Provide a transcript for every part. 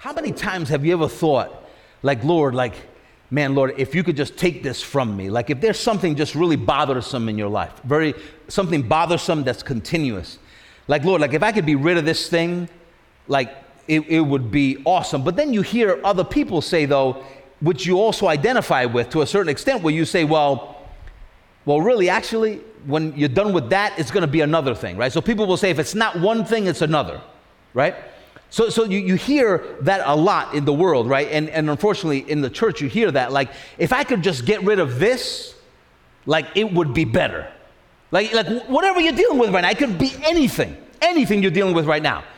How many times have you ever thought, like, Lord, like, man, Lord, if you could just take this from me. Like if there's something just really bothersome in your life, something bothersome that's continuous. Like, Lord, like if I could be rid of this thing, like it would be awesome. But then you hear other people say, though, which you also identify with to a certain extent, where you say, well, really, actually, when you're done with that, it's going to be another thing, right? So people will say, if it's not one thing, it's another, right? So you hear that a lot in the world, right? And unfortunately, in the church, you hear that. Like, if I could just get rid of this, like, it would be better. Like whatever you're dealing with right now, it could be anything you're dealing with right now.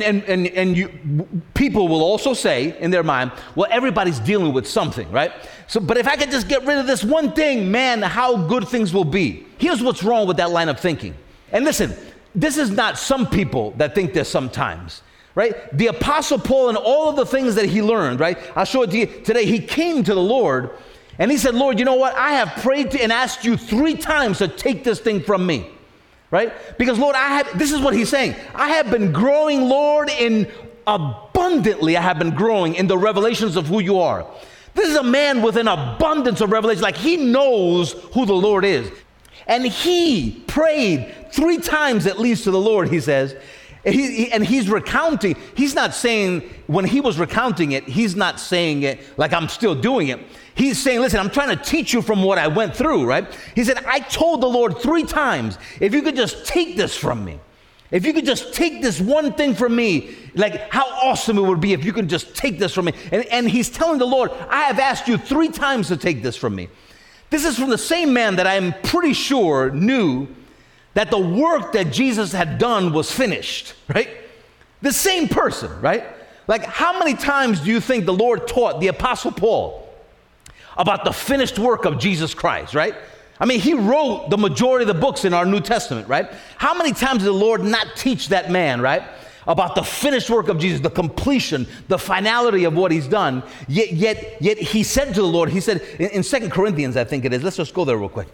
And people will also say in their mind, well, everybody's dealing with something, right? So, but if I could just get rid of this one thing, man, how good things will be. Here's what's wrong with that line of thinking. And listen, this is not some people that think this sometimes, right? The Apostle Paul and all of the things that he learned, right? I'll show it to you today. He came to the Lord and he said, Lord, you know what? I have prayed and asked you 3 times to take this thing from me. Right? Because, Lord, this is what he's saying. I have been growing, Lord, abundantly I have been growing in the revelations of who you are. This is a man with an abundance of revelation. Like, he knows who the Lord is. And he prayed 3 times at least to the Lord, he says. And he's recounting. He's not saying, when he was recounting it, he's not saying it like I'm still doing it. He's saying, listen, I'm trying to teach you from what I went through, right? He said, I told the Lord 3 times, if you could just take this from me, if you could just take this one thing from me, like how awesome it would be if you could just take this from me. And he's telling the Lord, I have asked you 3 times to take this from me. This is from the same man that I'm pretty sure knew that the work that Jesus had done was finished, right? The same person, right? Like, how many times do you think the Lord taught the Apostle Paul about the finished work of Jesus Christ, right? I mean, he wrote the majority of the books in our New Testament, right? How many times did the Lord not teach that man, right, about the finished work of Jesus, the completion, the finality of what he's done? Yet he said to the Lord, he said in 2 Corinthians, I think it is, let's just go there real quick.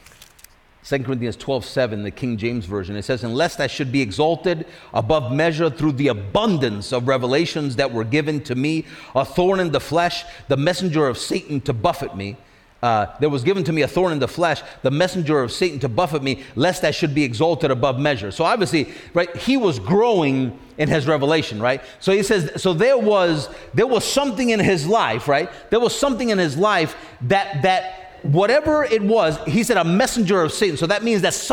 2 Corinthians 12:7, the King James Version, it says, "Unless I should be exalted above measure through the abundance of revelations that were given to me, a thorn in the flesh, the messenger of Satan to buffet me. There was given to me a thorn in the flesh, the messenger of Satan to buffet me, lest I should be exalted above measure." So obviously, right, he was growing in his revelation, right? So he says, so there was something in his life, right? There was something in his life that whatever it was, he said a messenger of Satan. So that means that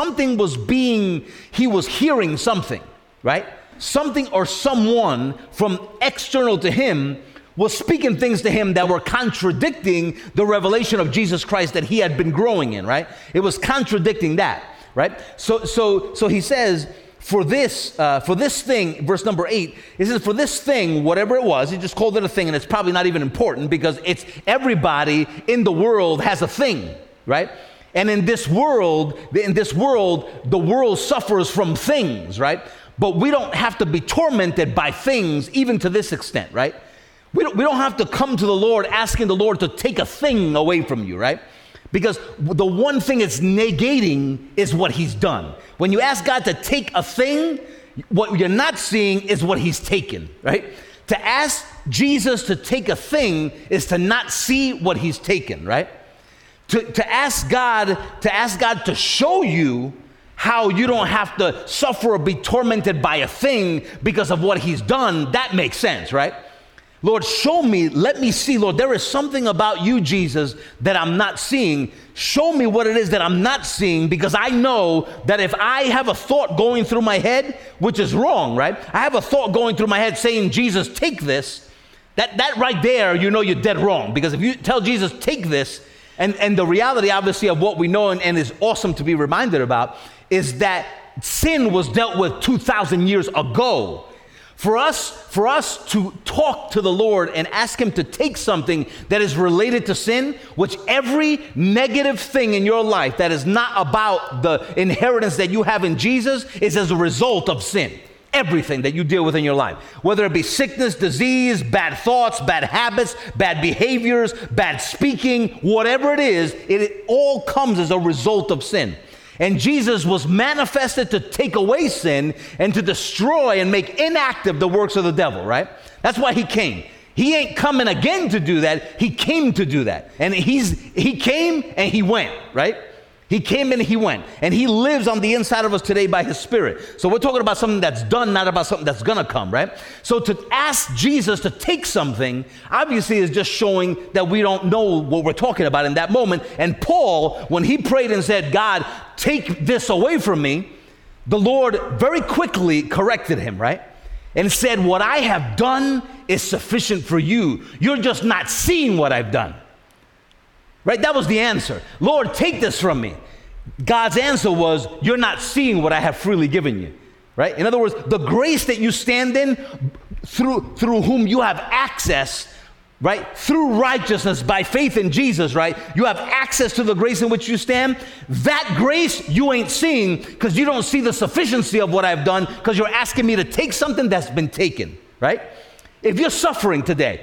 he was hearing something, right? Something or someone from external to him was speaking things to him that were contradicting the revelation of Jesus Christ that he had been growing in, right? It was contradicting that, right? So he says, for this thing, verse number 8, it says, for this thing, whatever it was, he just called it a thing, and it's probably not even important because it's everybody in the world has a thing, right? And in this world, the world suffers from things, right? But we don't have to be tormented by things even to this extent, right? We don't have to come to the Lord asking the Lord to take a thing away from you, right? Because the one thing it's negating is what he's done. When you ask God to take a thing, what you're not seeing is what he's taken, right? To ask Jesus to take a thing is to not see what he's taken, right? To ask God to show you how you don't have to suffer or be tormented by a thing because of what he's done, that makes sense, right? Lord, show me, let me see, Lord, there is something about you, Jesus, that I'm not seeing. Show me what it is that I'm not seeing, because I know that if I have a thought going through my head, which is wrong, right? I have a thought going through my head saying, Jesus, take this. That right there, you know you're dead wrong, because if you tell Jesus, take this, and the reality, obviously, of what we know and is awesome to be reminded about is that sin was dealt with 2,000 years ago. For us to talk to the Lord and ask him to take something that is related to sin, which every negative thing in your life that is not about the inheritance that you have in Jesus is as a result of sin. Everything that you deal with in your life, whether it be sickness, disease, bad thoughts, bad habits, bad behaviors, bad speaking, whatever it is, it all comes as a result of sin. And Jesus was manifested to take away sin and to destroy and make inactive the works of the devil, right? That's why he came. He ain't coming again to do that. He came to do that. And he came and he went, right? He came and he went. And he lives on the inside of us today by his Spirit. So we're talking about something that's done, not about something that's going to come, right? So to ask Jesus to take something, obviously is just showing that we don't know what we're talking about in that moment. And Paul, when he prayed and said, God, take this away from me, the Lord very quickly corrected him, right? And said, what I have done is sufficient for you. You're just not seeing what I've done. Right? That was the answer. Lord, take this from me. God's answer was, you're not seeing what I have freely given you. Right? In other words, the grace that you stand in, through whom you have access, right? Through righteousness by faith in Jesus, right? You have access to the grace in which you stand. That grace you ain't seeing because you don't see the sufficiency of what I've done because you're asking me to take something that's been taken, right? If you're suffering today,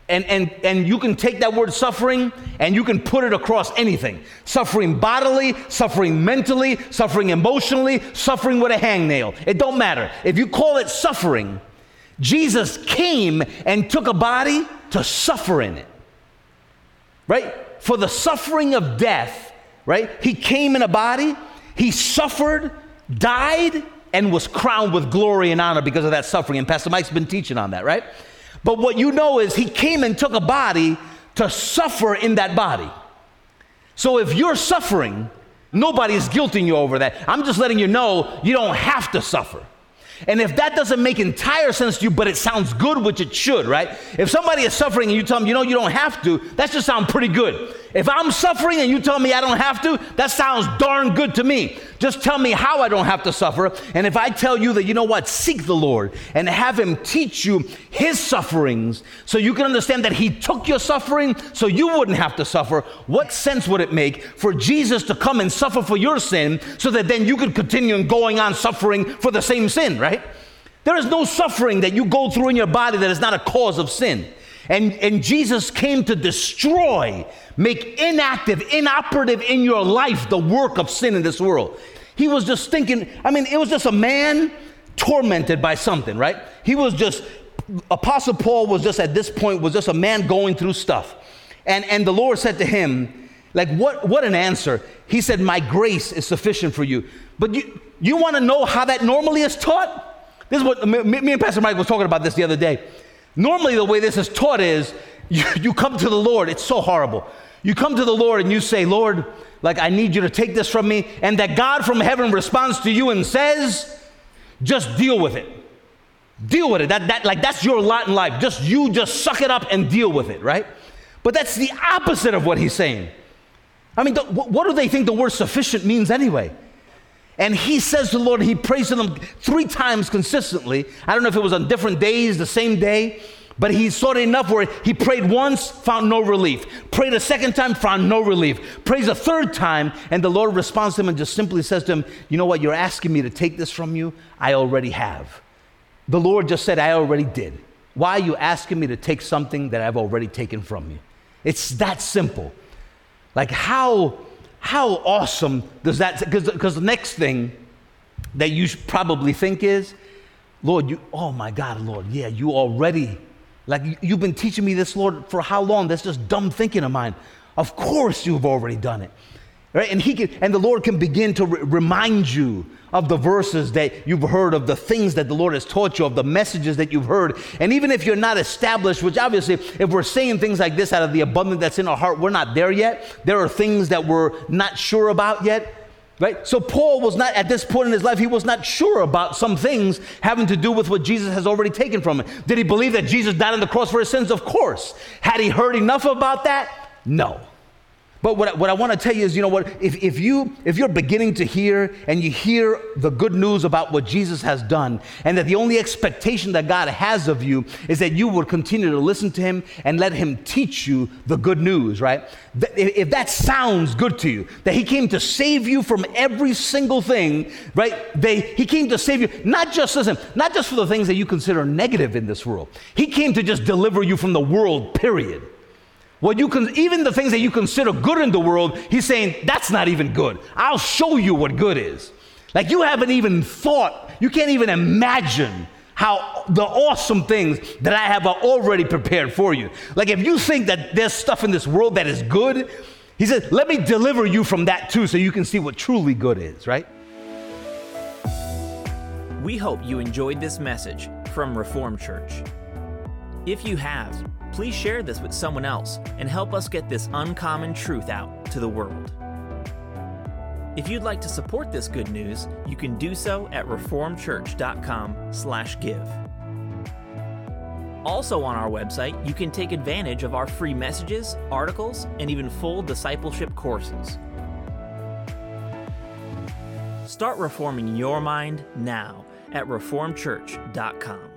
and you can take that word suffering and you can put it across anything. Suffering bodily, suffering mentally, suffering emotionally, suffering with a hangnail. It don't matter. If you call it suffering, Jesus came and took a body to suffer in it, right? For the suffering of death, right? He came in a body, he suffered, died, and was crowned with glory and honor because of that suffering. And Pastor Mike's been teaching on that, right? But what you know is he came and took a body to suffer in that body. So if you're suffering, nobody is guilting you over that. I'm just letting you know you don't have to suffer. And if that doesn't make entire sense to you, but it sounds good, which it should, right? If somebody is suffering and you tell them, you know, you don't have to, that just sounds pretty good. If I'm suffering and you tell me I don't have to, that sounds darn good to me. Just tell me how I don't have to suffer. And if I tell you that, you know what, seek the Lord and have him teach you his sufferings so you can understand that he took your suffering so you wouldn't have to suffer, what sense would it make for Jesus to come and suffer for your sin so that then you could continue going on suffering for the same sin, right? There is no suffering that you go through in your body that is not a cause of sin. And Jesus came to destroy, make inactive, inoperative in your life the work of sin in this world. He was just thinking, it was just a man tormented by something, right? He was just, Apostle Paul was just at this point, was just a man going through stuff. And the Lord said to him, like, what an answer. He said, my grace is sufficient for you. But you want to know how that normally is taught? This is what me and Pastor Mike was talking about this the other day. Normally the way this is taught is you come to the Lord. It's so horrible. You come to the Lord and you say, Lord, like, I need you to take this from me. And that God from heaven responds to you and says, just deal with it. Deal with it. That's your lot in life. Just suck it up and deal with it, right? But that's the opposite of what he's saying. What do they think the word sufficient means anyway? And he says to the Lord, he prays to them 3 times consistently. I don't know if it was on different days, the same day, but he saw it enough where he prayed once, found no relief. Prayed a second time, found no relief. Prays a third time, and the Lord responds to him and just simply says to him, you know what, you're asking me to take this from you? I already have. The Lord just said, I already did. Why are you asking me to take something that I've already taken from you? It's that simple. Like, how awesome does that, because the next thing that you should probably think is, Lord, oh my God, Lord, yeah, you already, like, you've been teaching me this, Lord, for how long? That's just dumb thinking of mine. Of course you've already done it, right? And the Lord can begin to remind you of the verses that you've heard, of the things that the Lord has taught you, of the messages that you've heard. And even if you're not established, which obviously, if we're saying things like this out of the abundance that's in our heart, we're not there yet. There are things that we're not sure about yet, right? So Paul was not, at this point in his life, he was not sure about some things having to do with what Jesus has already taken from him. Did he believe that Jesus died on the cross for his sins? Of course. Had he heard enough about that? No. But what I want to tell you is, you know what, if you're beginning to hear and you hear the good news about what Jesus has done, and that the only expectation that God has of you is that you would continue to listen to him and let him teach you the good news, right? If that sounds good to you, that he came to save you from every single thing, right? He came to save you, not just for the things that you consider negative in this world. He came to just deliver you from the world, period. what you can, even the things that you consider good in the world, he's saying that's not even good. I'll show you what good is. Like you haven't even thought, you can't even imagine how the awesome things that I have are already prepared for you. Like if you think that there's stuff in this world that is good, he says, let me deliver you from that too so you can see what truly good is, right? We hope you enjoyed this message from Reformed Church. If you have, please share this with someone else and help us get this uncommon truth out to the world. If you'd like to support this good news, you can do so at reformedchurch.com/give. Also on our website, you can take advantage of our free messages, articles, and even full discipleship courses. Start reforming your mind now at reformedchurch.com.